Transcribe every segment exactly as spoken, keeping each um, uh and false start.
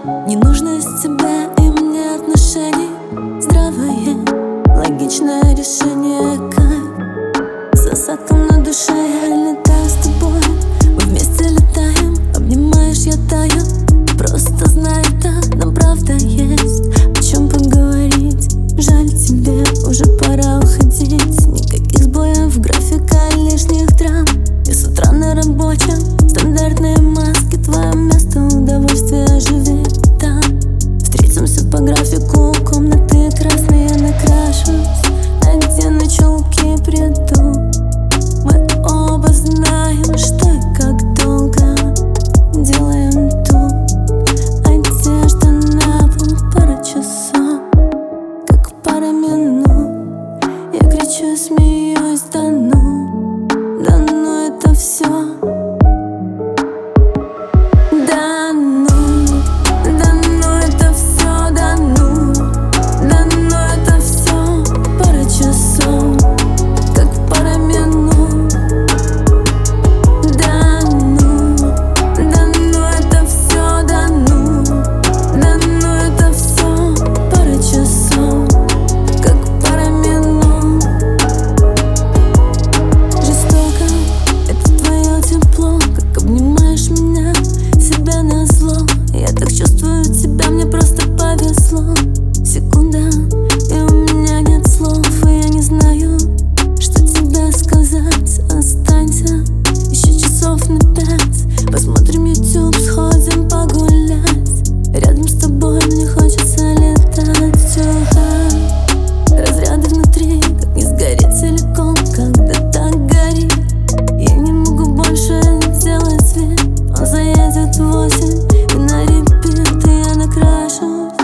Не нужно из тебя и мне отношений. Здравое, логичное решение, кайф. С осадком на душе я летаю с тобой. Мы вместе летаем, обнимаешь, я таю. Просто знай это, нам правда есть о чем поговорить. Жаль, тебе уже пора уходить. Никаких сбоев, графика, лишних драм. Я с утра на рабочем, стандартные маски. Твое место, удовольствие, живи там. Встретимся по графику, комнаты красные, я накрашусь. А где на чулке приду? Мы оба знаем, что и как долго делаем тут. Одежда на пол, пара часов, как пара минут. Я кричу, смеюсь, да ну, да ну это все. Да ну, да ну это все, да ну, да ну это все. Пара часов, как пара минут. Да ну, да ну это все, да ну, да ну это все. Пара часов, как пара минут. Жестоко, это твое тепло, как обнимаешь меня, себя назло. Я так чувствую тебя, мне просто повезло. Секунда, и у меня нет слов, и я не знаю, что тебе сказать. Останься еще часов на пять. Посмотрим YouTube, сходим погулять. Рядом с тобой мне хочется летать. Тюха, разряды внутри, как не сгореть целиком, когда так горит. Я не могу больше делать вид. Он заедет в восемь и на репит, и я накрашусь.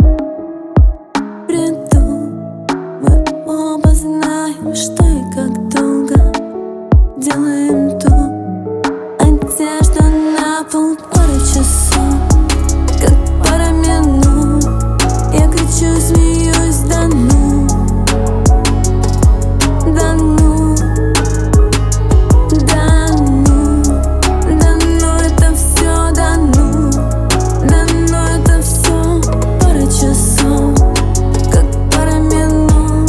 Приду, мы оба знаем, что и как долго делаем тут. Одежда на пол, пара часов, как пара минут. Я кричу, смеюсь, да ну, да ну, да ну, да ну это все, да ну, да ну это все. Пара часов, как пара минут.